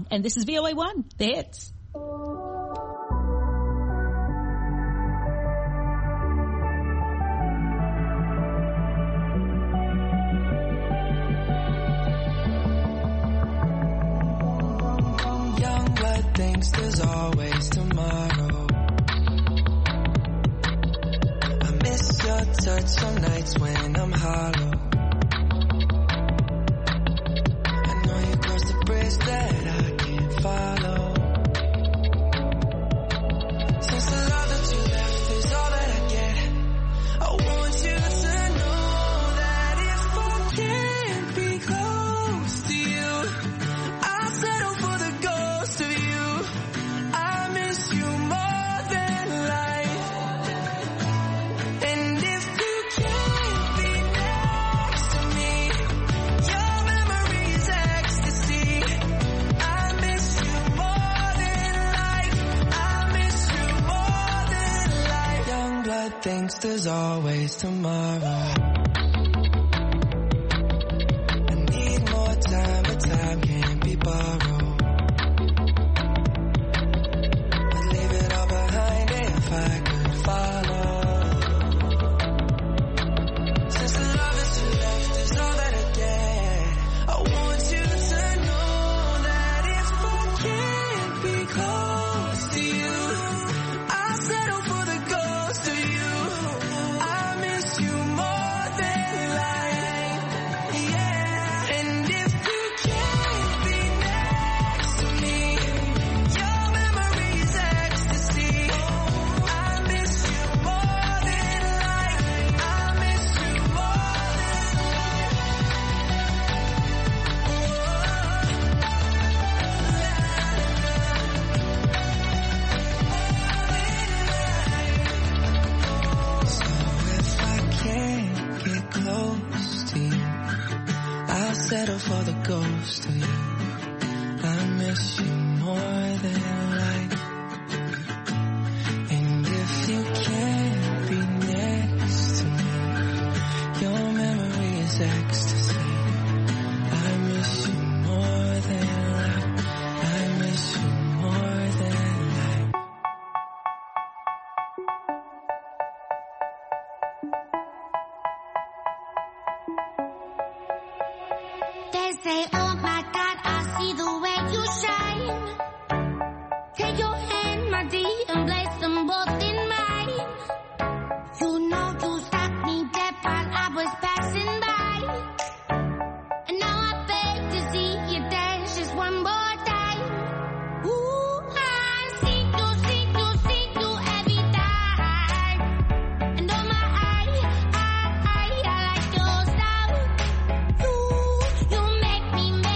and this is VOA1, The Hits. Young blood thinks there's always tomorrow. I miss your touch some nights when I'm hollow. I know you crossed the bridge that I can't follow. Since the love that you left is all that I get, I want you to know that if I can't be close to you, I'll settle for the ghost of you. I miss you more than life. And if you can't be next to me, your memory is ecstasy. I miss you more than life. I miss you more than life. Young blood thinks there's always tomorrow. I need more time, but time can't be borrowed. I'd leave it all behind if I could follow. Since the love that you left is all that I get, I want you to know that if I can't be close to you, I'll settle for the ghost of you. I miss you more than life. Yeah. And if you can't be next to me, your memory is ecstasy. I miss you more than life. I miss you more than So if I can't get close to you, I'll settle for the ghost of you. I miss you more than life. And if you can't be next to me, your memory is ecstasy. I miss you more than life. I miss you more than life. They say, oh my God, I see the way you shine. Take your hand, my dear, and place them both in mine. You know you stopped me dead while I was passing by. And now I beg to see you dance just one more time. Ooh, I see you every time. And oh my, I like your style. You make me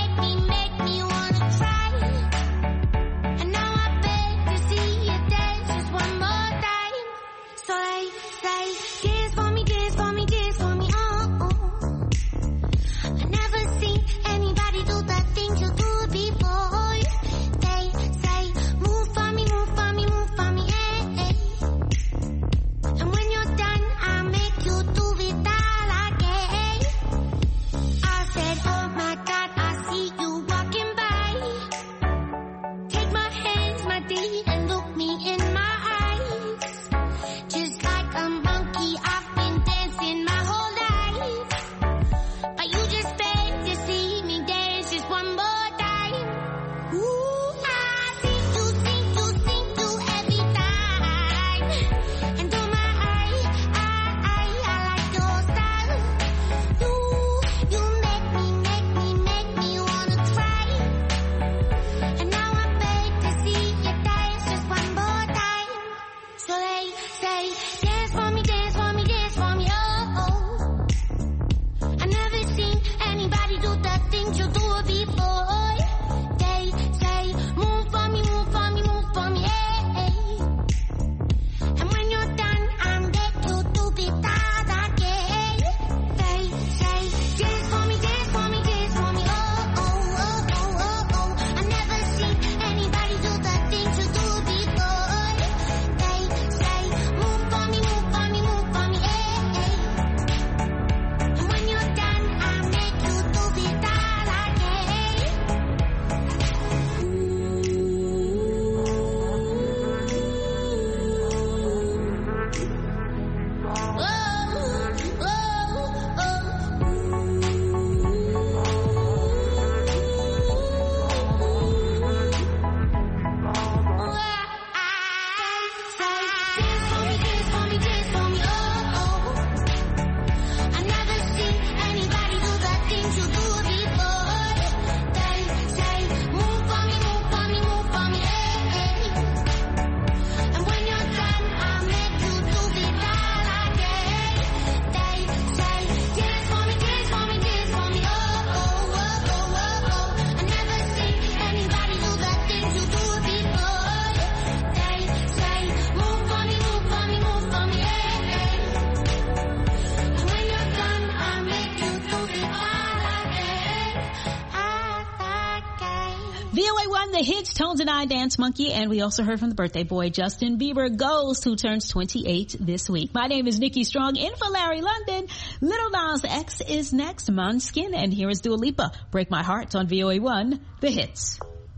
hits, Tones and I, Dance Monkey, and we also heard from the birthday boy, Justin Bieber Ghost, who turns 28 this week. My name is Nikki Strong, in for Larry London. Little Nas X is next, Måneskin, and here is Dua Lipa, Break My Heart on VOA1, The Hits.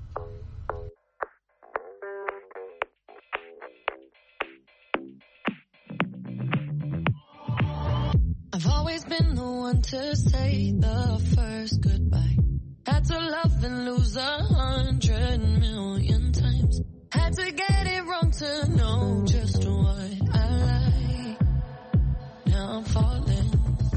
I've always been the one to say the first goodbye. Had to love and lose 100 million times. Had to get it wrong to know just what I like. Now I'm falling.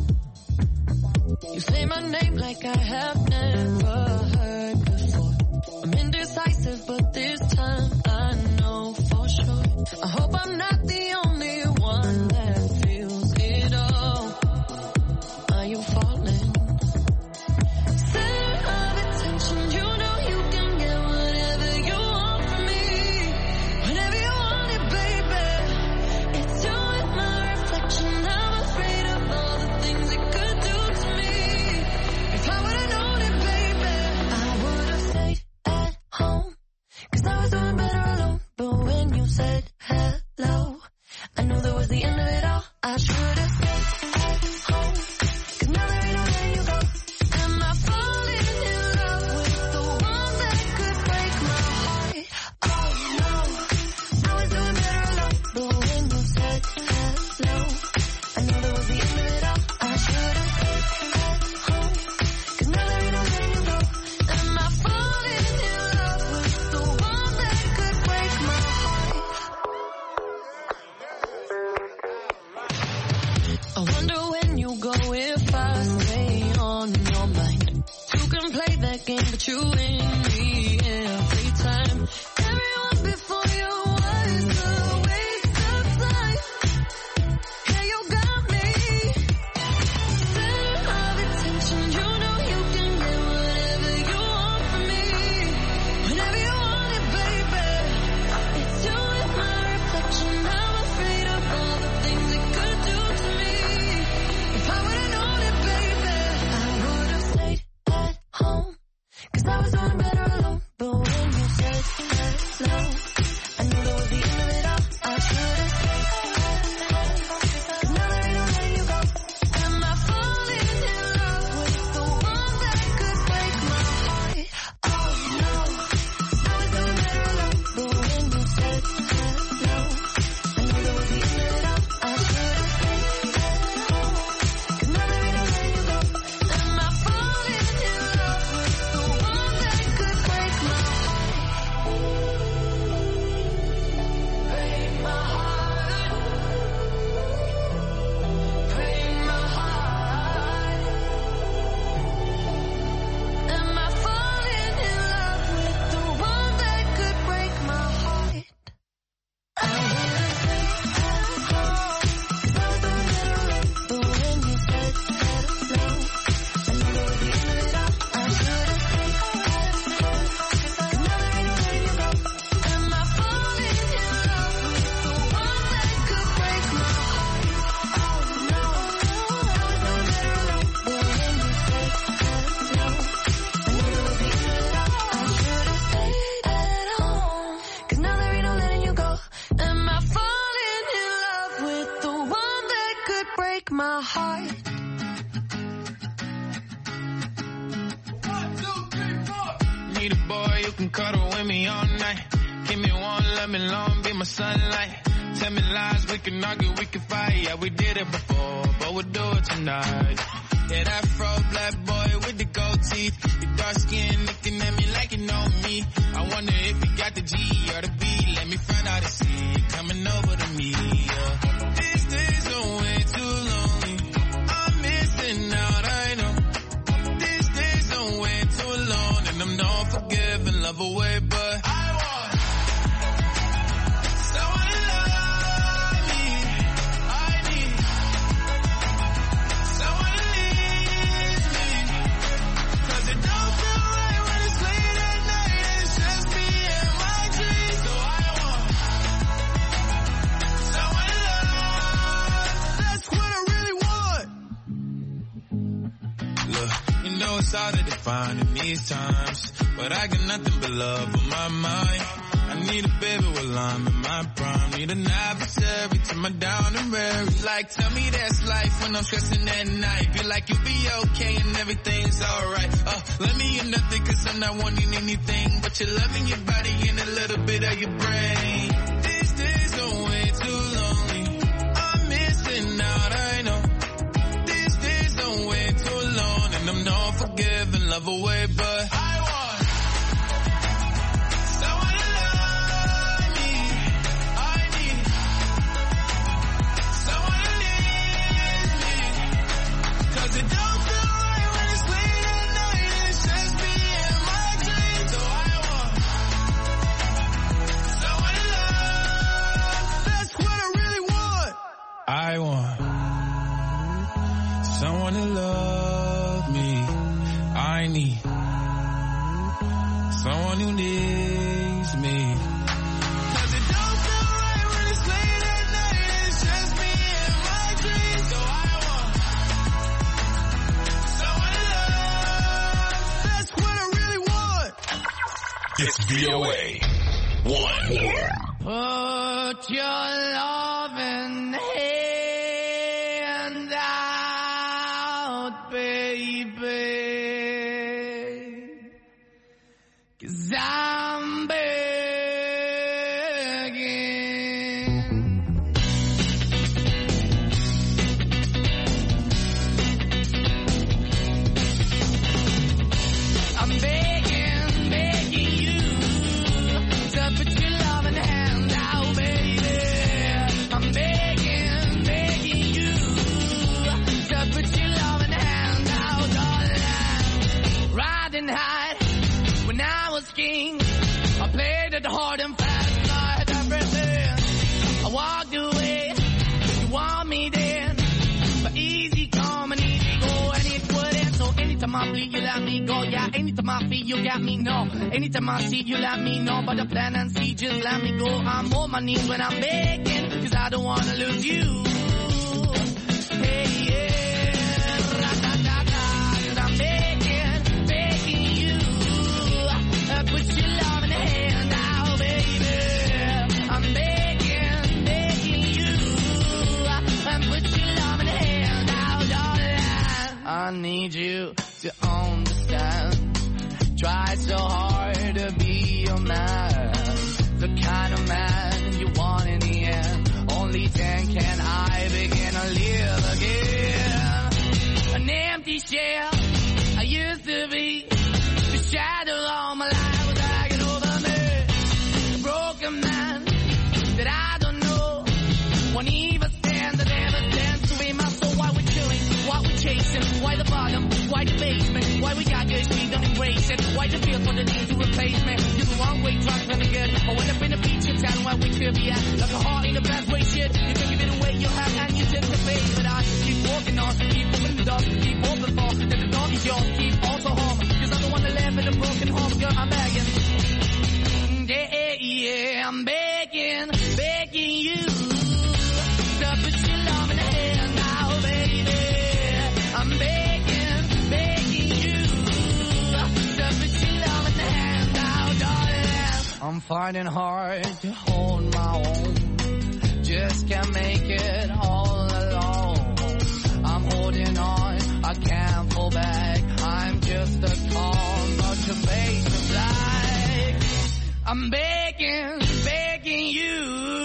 You say my name like I have never heard before. I'm indecisive, but this time I know for sure. I hope I'm not the only one that feels it all. Are you falling? Center of attention, you know you can get whatever you want from me. Whenever you want it, baby. It's you and my reflection. I'm afraid of all the things it could do to me. If I would've known it, baby, I would've stayed at home. 'Cause I was doing better alone. But when you said hello, I knew that was the end of it all. I should've stayed at home. 'Cause now there ain't no letting you go. Am I falling in love with the one that could break my heart? Oh no, I was doing better alone. But when you said hello, I knew that was the end of it all. I should've stayed at home. 'Cause now there ain't no letting you go. Am I falling in love with the one that could break my heart? I wonder when you go if I stay on your mind. You can play that game, but you win me every time. Everyone before you was a waste of time. Yeah, you got me. Center of attention, you know you can get whatever you want from me. Whenever you want it, baby. It's you and my reflection. I'm afraid of all the things it could do to me. If I would've known it, baby, I would've stayed at home. 'Cause I was doing better alone. But when you said hello, I knew that was the end of it all. I should've stayed at home. 'Cause now there ain't no letting you go. Am I falling in love with the one that could break my heart? Oh no, I was doing better alone. But when you said hello, I knew that was the end of it all. I should've stayed at home. 'Cause now there ain't no letting you go. Am I falling in love with the one that could break my heart? Break my heart. Break my heart. Am I falling in love with the one that could break my heart? I would've stayed at home. 'Cause I was doing better alone. But when you said hello, I knew that was the end of it all. I should've stayed at home. 'Cause now there ain't no letting you go. Am I falling in love with the one that could break my heart? Oh no, I was doing better alone. But when you said hello, I knew that was the end of it all. I should've stayed at home. 'Cause now there ain't no letting you go. Am I falling in love with the one that could break my heart? 1, 2, 3, 4. Need a boy you can cuddle with me all night. Give me one, let me long, be my sunlight. Tell me lies, we can argue, we can fight. Yeah, we did it before, but we'll do it tonight. Yeah, that fro black boy with the gold teeth. Your dark skin looking at me like you know me. I wonder if you got the G or the B. Let me find out and see you coming over to me. Yeah. These days are way too lonely. I'm missing out, I know. These days are way too alone, and I'm not forgiving, love away, but I want someone to love me. I need someone to leave me. 'Cause it don't feel right when it's late at night and it's just me and my dreams. So I want someone to love. That's what I really want. Look, you know it's it's hard to define in these times, but I got nothing but love on my mind. I need a baby while I'm in my prime. Need an adversary to my down and weary. Like, tell me that's life when I'm stressing at night. Be like, you'll be okay and everything's alright. Let me in nothing cause I'm not wanting anything but your love and your body and a little bit of your brain. These days are way too lonely. I'm missing out, I know. These days are way too long and I'm not forgiving, love away, but I want someone to love me. I need someone to need me. Cause it don't feel right when it's late at night and it's just me and my dreams. So I want someone to love. That's what I really want. I want someone to love me. I need someone who needs me. Cause it don't feel right when it's late at night and it's just me and my dreams. So I want someone to love. That's what I really want. It's VOA 1. Put your loving hand out, baby. 'Cause I'm begging. I'm begging, begging you to put your loving hand out, baby. I'm begging, begging you to put your loving hand out, darling. Riding high when I was king, I played it hard and fast, I had everything. I walked away, you want me then, but easy come and easy go, and it wouldn't. So anytime I bleed, you let me go. Yeah, anytime I feel, you got me, no. Anytime I see, you let me know. But the plan and see, just let me go. I'm on my knees when I'm begging, 'cause I don't wanna lose you. Hey, yeah, ra-da-da-da, 'cause I'm begging, begging you. Put your loving hand out, baby. I'm begging, begging you. Put your loving hand out, darling. I need you to understand. Tried so hard to be your man, the kind of man you want in the end. Only then can I begin to live again. An empty shell I used to be, the shadow all my life was hanging over me. A broken man that I don't know, won't even stand, that never stands to be my soul. Why we're killing, why we're chasing, why the bottom, why the basement, why we got good, she don't embrace it, why the feel for the need to replace me. You're the wrong way, trying to be good. I went up in a feature town where we could be at, like a heart in the best way, shit. You can give it away, you have, and you take the bait. But I keep walking on, keep opening the door, keep open for, that the door is yours, keep also home. 'Cause I'm the one that live in a broken home, girl, I'm begging. Yeah, yeah, I'm begging, begging you to put your love in the hand now, baby. I'm begging, begging you to put your love in the hand now, darling. I'm finding hard to hold my own, just can't make it all alone. I'm holding on, I can't fall back. I'm just a call, not to make a flag. I'm begging, begging you,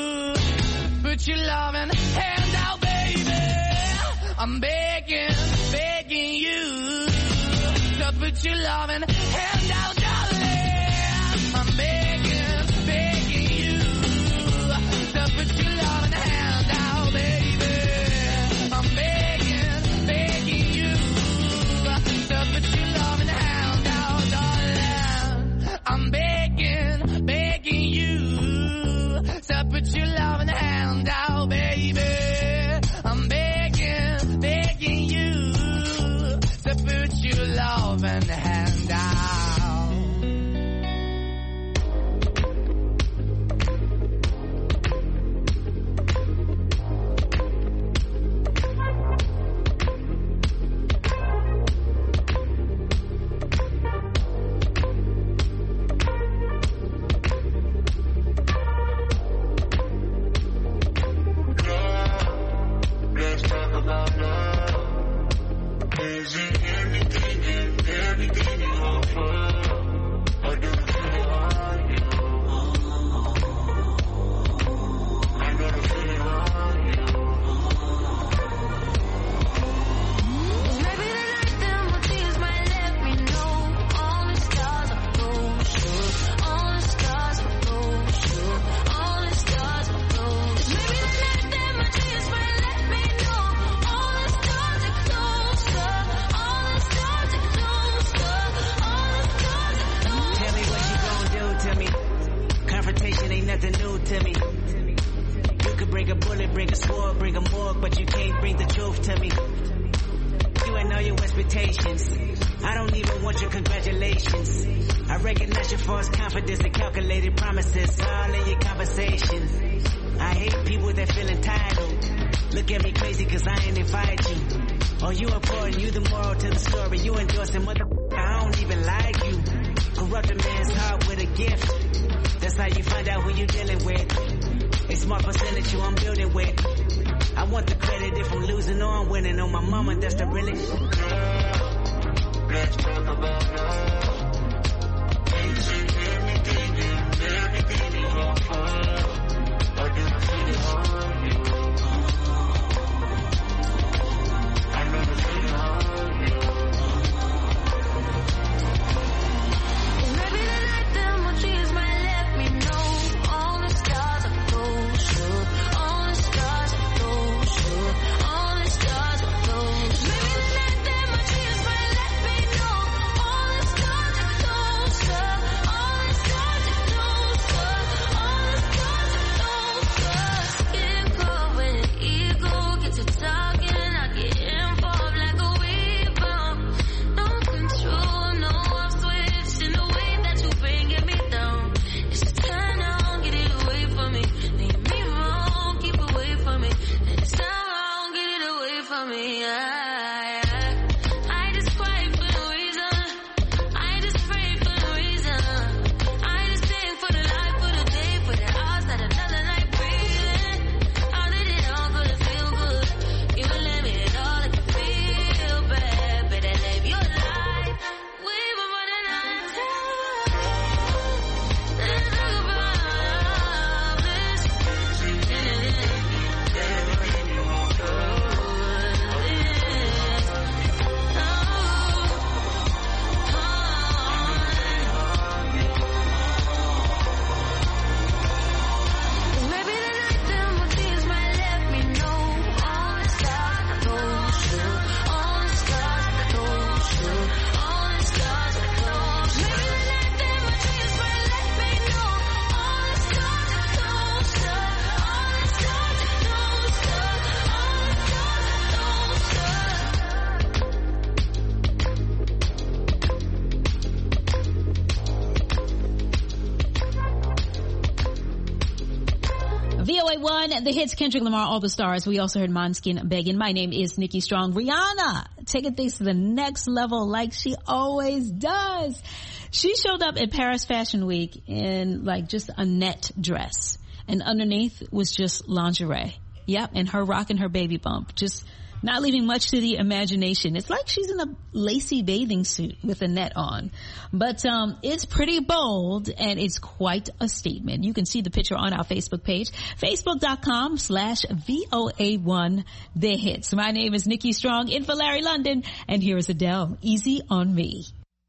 put your loving hand out, baby. I'm begging, begging you to put your loving hand out, darling. I'm begging, begging you to put your loving hand out, baby. I'm begging, begging you to put your loving hand out, darling. I'm begging, begging you to put your loving hand out, baby. I'm begging, begging you to put your loving hand out. nothing new to me. You could bring a bullet, bring a sword, bring a morgue, but you can't bring the truth to me. You ain't know your expectations. I don't even want your congratulations. I recognize your false confidence and calculated promises all in your conversations. I hate people that feel entitled. Look at me crazy cause I ain't invite you. Oh, you important, you the moral to the story. You endorsing motherfucker, I don't even like you. Corrupt a man's heart with a gift. That's how you find out who you dealing with. A small percentage you I'm building with. I want the credit if I'm losing or I'm winning. On my mama, that's the really. Let's talk about love. Anything you want for love. I do feel hard. I never feel hard. Maybe tonight the more trees might let me know. All the stars are closer. All the stars are closer. All the stars are closer. Maybe tonight the more trees might let me know. All the stars are closer. All the stars are closer. All the stars are closer. Skin cold when the ego gets to talking. I get involved like a weaver. No control, no off switch in the way that you bringing me down. It's a turn on, get it away from me. Leave me wrong, keep away from me. And it's not wrong, get it away from me. I just cry for no reason. I just pray for no reason. I just think for the life, for the day, for the hours that another night breathing. How did it all go to feel good? You let me it all like you feel bad. Better live your life. We were running out of time. Let's talk about this. Maybe tonight the more tears might let me know. All the stars are closer. All the stars are closer. All the stars are closer. Maybe tonight the more tears might let me know. All the stars are closer. All the stars are closer. All the VOA1, the hits, Kendrick Lamar, All the Stars. We also heard Måneskin begging. My name is Nikki Strong. Rihanna taking things to the next level like she always does. She showed up at Paris Fashion Week in like just a net dress, and underneath was just lingerie. Yep, and her rocking her baby bump, just not leaving much to the imagination. It's like she's in a lacy bathing suit with a net on. But it's pretty bold, and it's quite a statement. You can see the picture on our Facebook page, facebook.com/VOA1 The Hits. My name is Nikki Strong, in for Larry London, and here is Adele, Easy on Me.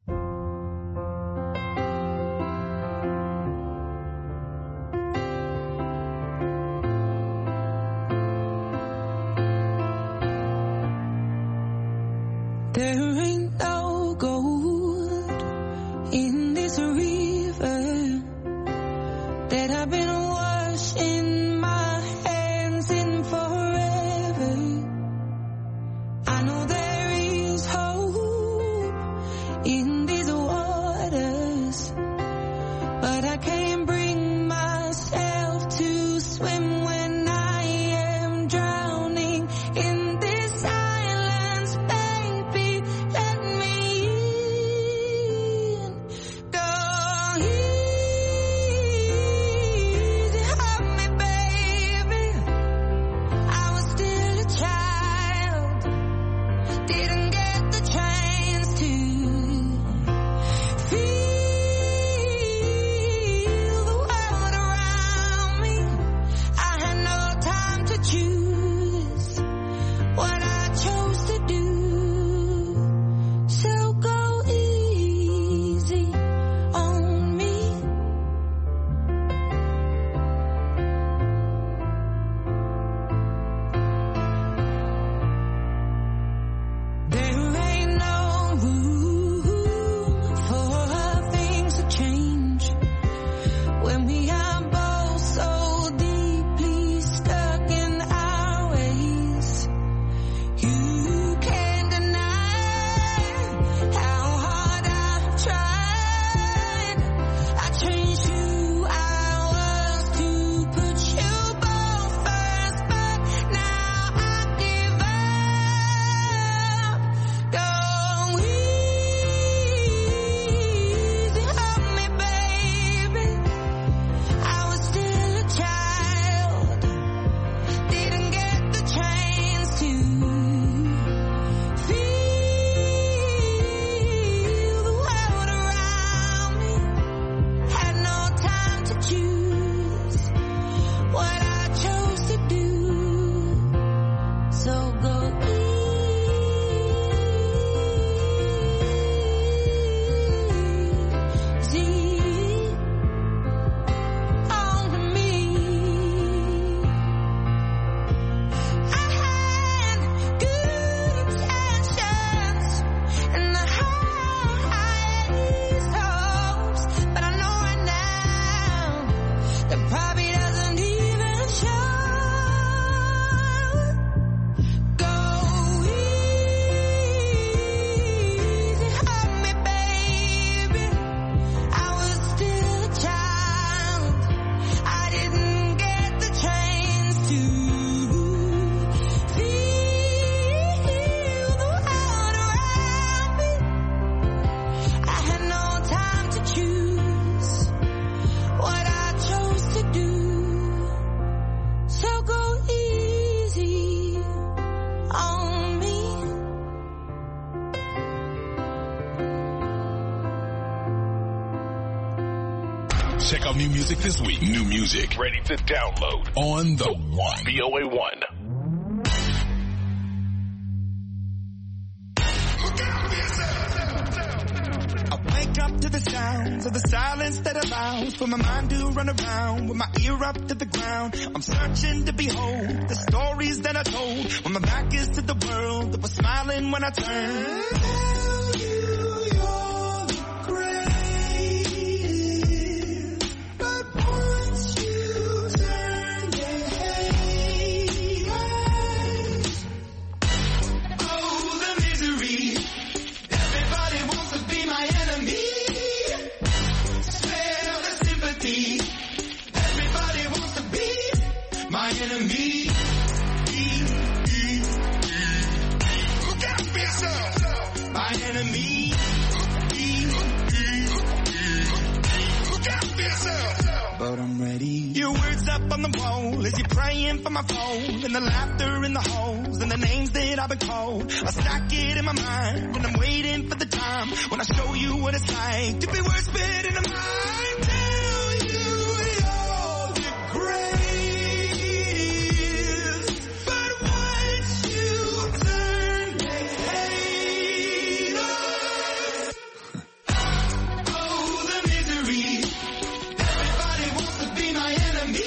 There ain't no gold in this river that I've been washing my hands in forever. I know there is hope in these waters, but I can't bring myself to swim when I am drowning in this silence. Baby, let me in. Go easy Check out new music this week. New music ready to download on the One. VOA1. Wake up to the sounds of the silence that allows for my mind to run around with my ear up to the ground. I'm searching to behold the stories that I told when my back is to the world that was smiling when I turned. Tell you you're the greatest, but once you turn, they hate us. Oh, the misery. Everybody wants to be my enemy. Spare the sympathy. Everybody wants to be my enemy. Look out for yourself. My enemy. Look out for yourself. But I'm ready. Your words up on the wall as you're praying for my phone, and the laughter in the halls and the names that I've been called. I stack it in my mind and I'm waiting for the time when I show you what it's like to be worse fit in the mind. Tell you you're the greatest, but once you turn, they hate us. Oh, the misery. Everybody wants to be my enemy.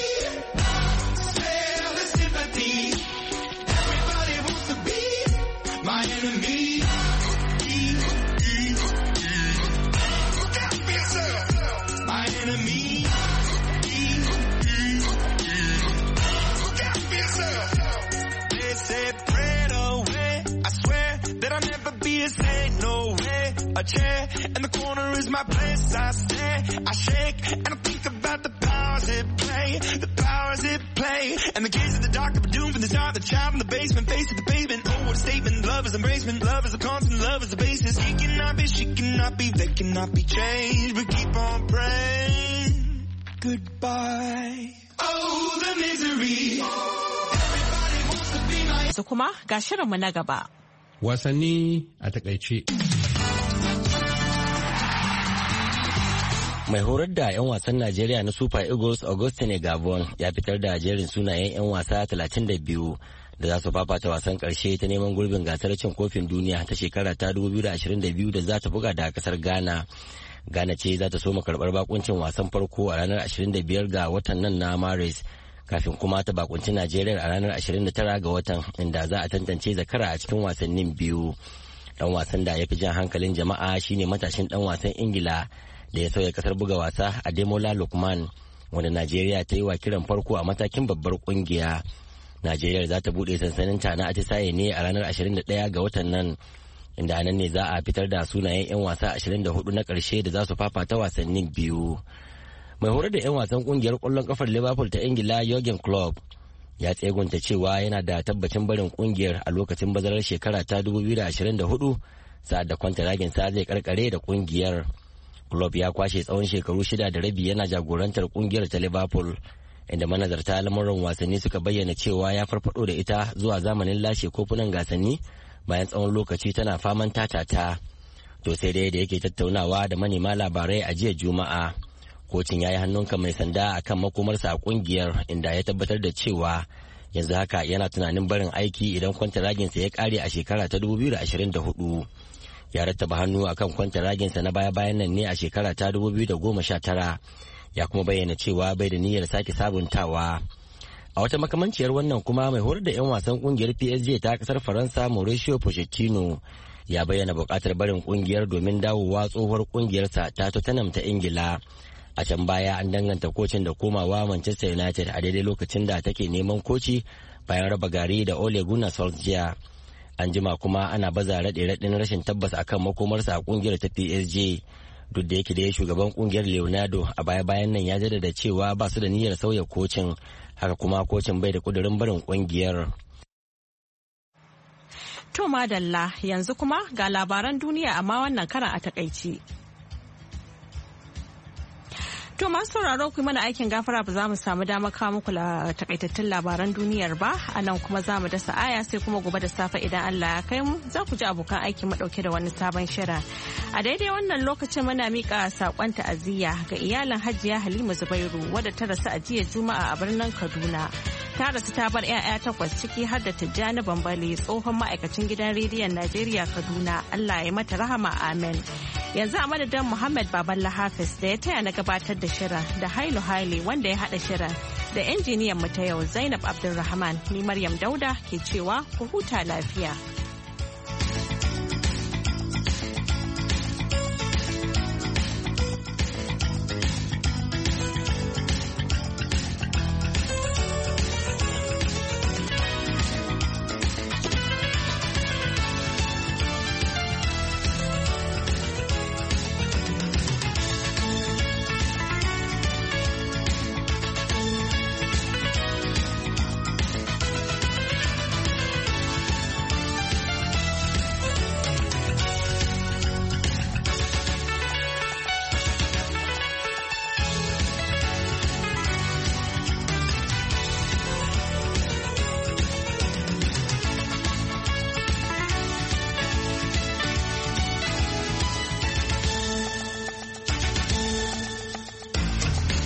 Spare the sympathy. Everybody wants to be my enemy. Look out for yourself. My enemy. Look out for yourself. They said bread away. I swear that I'll never be a saint. No way. A chair in the corner is my place. I stare, I shake, and I think about the powers it play. The powers it play. And the kids in the dark are doomed from the start. The child in the basement, face to the pavement. Oh, what a statement. Love is embracement. Love is a constant. Love is the basis. He cannot be, she cannot be, they cannot be changed. But keep on praying. Goodbye. Oh, the misery. Everybody wants to be my... Yanzu kuma ga shirinmu na gaba. Wasanni a takaice. Mai horar da 'yan wasan Najeriya na Super Eagles Augustine Gabon ya fitar da jerin sunayen 'yan wasa 32 da za su fafata wasan karshe ta neman gurbin gasar cin kofin duniya ta shekara ta 2022 da za ta buga da kasar Ghana. Ghana ce za ta soma karbar bakuncin wasan farko a ranar 25 ga watan nan na Maris, kafin kuma ta bakunci Najeriya a ranar 29 ga watan, inda za a tantance zakara a cikin wasannin biyu. Dan wasan da ya fi jan hankalin jama'a shine matashin dan wasan Ingila da ya sauya kasar buga wasa Ademola Lookman, wanda Najeriya ta yi wa kiran farko a matakin babbar kungiya. Najeriya za ta bude sansaninta na atisaye ne a ranar 21 ga watan nan, inda nan ne za a fitar da sunayen 'yan wasa 24 na karshe da za su fafata wasannin biyu. Mai horar da 'yan wasan kungiyar kwallon kafar Liverpool ta Ingila Jurgen Klopp ya tsegunta cewa yana da tabbacin barin kungiyar a lokacin bazarar shekara ta 2024 sa'ad da kwantaraginsa zai karkare da kungiyar. Klopp ya kwashe tsawon shekaru 6 da rabi yana jagorantar kungiyar ta Liverpool, inda manazarta lamuran wasanni suka bayyana cewa ya farfado da ita zuwa zamanin lashe kofunan gasanni bayan tsawon lokaci tana faman tatata. To sai dai da yake tattaunawa da manema labarai a jiya Juma'a, kocin ya yi hannunka mai sanda akan makomarsa a kungiyar, inda ya tabbatar da cewa yanzu haka yana tunanin barin aiki idan kwantaraginsa ya kare a shekara ta 2024. Ya rattaba hannu akan kwantaraginsa na baya-bayan nan ne a shekara ta 2019, ya kuma bayyana cewa bai da niyyar sake sabuntawa. A wata makamanciyar wannan kuma mai horar da 'yan wasan kungiyar PSG ta kasar Faransa Mauricio Pochettino ya bayyana bukatar barin kungiyar domin dawowa tsohuwar kungiyarsa ta Tottenham ta Ingila. A can baya an danganta kocin da komawa Manchester United a daidai lokacin da take neman koci bayan raba gari da Ole Gunnar Solskjaer. An jima kuma ana baza raɗe-raɗin rashin tabbas akan makomarsa a kungiyar ta PSG, duk da yake da shugaban kungiyar Leonardo a baya-bayan nan ya jaddada cewa ba su da niyyar sauya kocin, haka kuma kocin bai da kudurin barin kungiyar. To madalla, yanzu kuma ga labaran duniya amma wannan karan a takaici. To masu sauraro ku mana aikin gafara ba za mu samu damar kawo muku takaitattun labaran duniyar ba, a nan kuma za mu dasa aya sai kuma gobe da safe idan Allah ya kai mu za ku ji abokan aiki mu dauke da wani sabon shirin. A daidai wannan lokacin muna mika sakon ta'aziyya ga iyalin Hajiya Halima Zubairu wadda ta rasu a jiya Juma'a a birnin Kaduna. Ta rasu ta bar 'ya'ya 8 ciki har da Tijjani Bambale tsohon ma'aikacin gidan rediyon Najeriya Kaduna. Allah ya mata rahama amen. Yanzu a madadin Muhammad Baballa Hafiz da ya taya na gabatar da shirin da Hailu Haile wanda ya haɗa shirin da injiniyan mu ta yau Zainab Abdulrahman ni Maryam Dauda ke cewa ku huta lafiya.